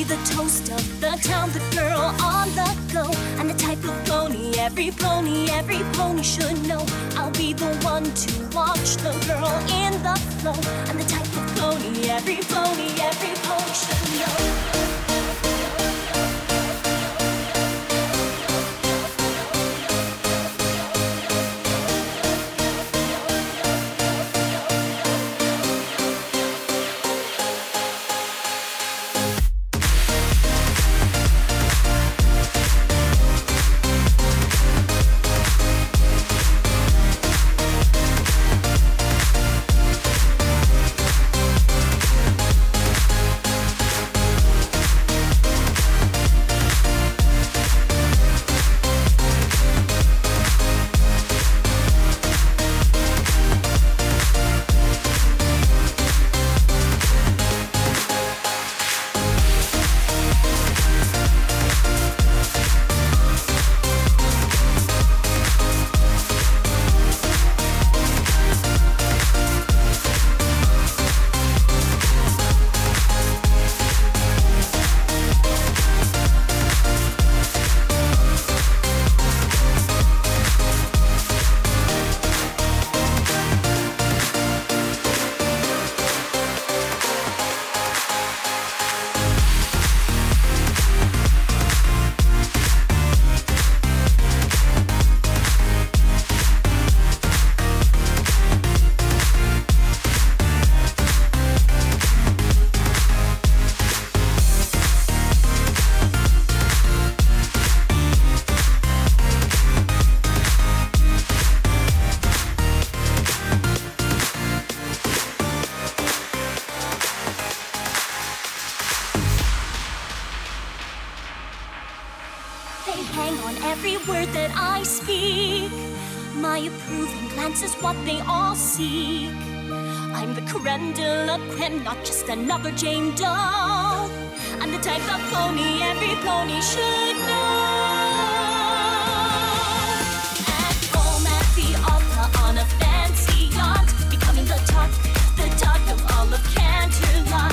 the toast of the town, the girl on the go. I'm the type of every pony should know. I'll be the one to watch the girl in the flow. I'm the type of pony every pony should know. They hang on every word that I speak. My approving glance is what they all seek. I'm the creme de la creme, not just another Jane Doe. I'm the type of pony every pony should know. At home at the opera on a fancy yacht, becoming the talk of all of Canterlot.